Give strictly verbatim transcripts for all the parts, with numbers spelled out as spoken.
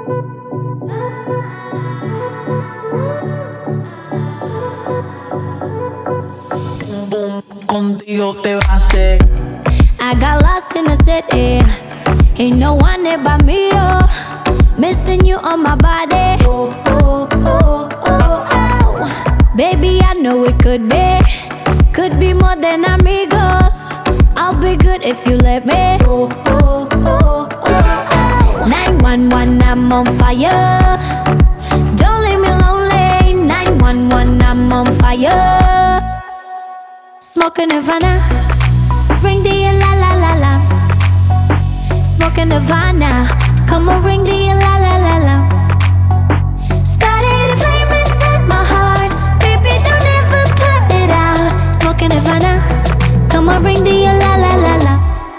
Boom, boom, contigo te va a hacer. I got lost in the city. Ain't no one there but me, oh. Missing you on my body. Oh, oh, oh, oh, oh. Baby, I know it could be. Could be more than amigos. I'll be good if you let me. Oh, oh, oh, oh, oh. nine one one, I'm on fire. Don't leave me lonely. nine one one, I'm on fire. Smoking Havana. Ring the la la la la. Smoking Havana. Come on, ring the la la la la. Started a flame inside my heart. Baby, don't ever put it out. Smoking Havana. Come on, ring the la la la la.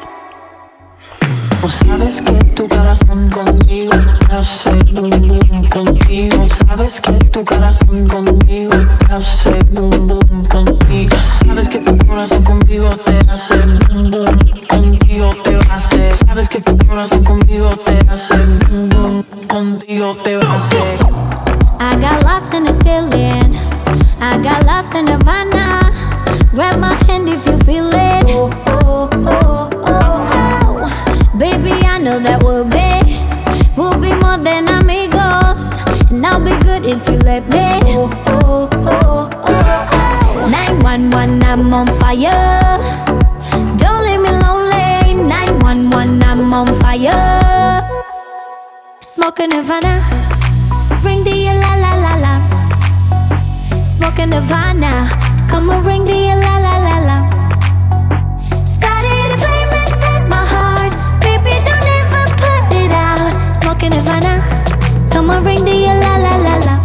Sabes que tu corazón conmigo hace boom boom contigo. Sabes que tu corazón conmigo hace boom boom contigo. Sabes que tu corazón contigo te hace boom boom contigo te va a hacer. Sabes que tu corazón conmigo te hace boom boom contigo te va a hacer. I got lost in this feeling. I got lost in Havana. Grab my hand if you feel it. Oh, oh, oh, oh, oh. Baby, I know that we'll be, we'll be more than amigos. And I'll be good if you let me. Oh, oh, oh, oh, oh. nine one one, I'm on fire. Don't leave me lonely. nine one one, I'm on fire. Smoking Havana. Ring the la la la la. Smoking Havana. Come on, ring the la la la la. Started a flame inside my heart. Baby, don't ever put it out. Smoking Havana. Come on, ring the la la la la.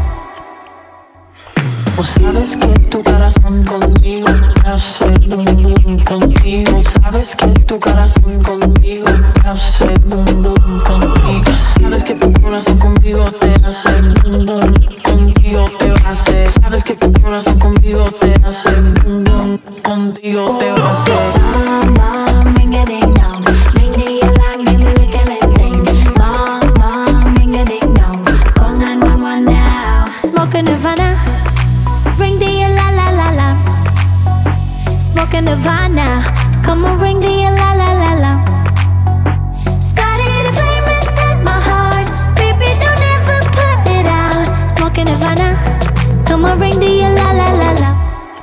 Sabes que tu corazón conmigo hace boom boom contigo. Sabes que tu corazón conmigo hace boom boom contigo. Sabes que tu corazón contigo te hace boom boom contigo te va a hacer. Sabes que tu corazón conmigo te hace boom boom contigo te va a hacer. Mom, mom, ring a ding dong. Ring the alarm, give me like a little thing. Mom, mom, ring a ding dong. Call nine one one now. Smoking Havana. Ring the la la la la. Smoking Havana. Come on, ring the la la la la. Started a flame inside my heart. Baby, don't ever put it out. Smoking Havana. Come on, ring the la la la la.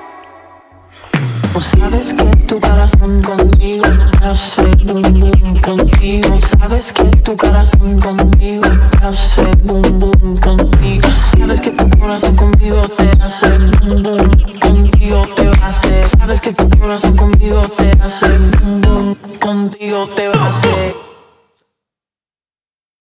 Sabes que tu corazón conmigo hace boom boom contigo. Sabes que tu corazón conmigo hace boom boom contigo. Sabes que tu corazón conmigo te hace boom boom contigo te va a hacer. Sabes que tu corazón conmigo te hace boom boom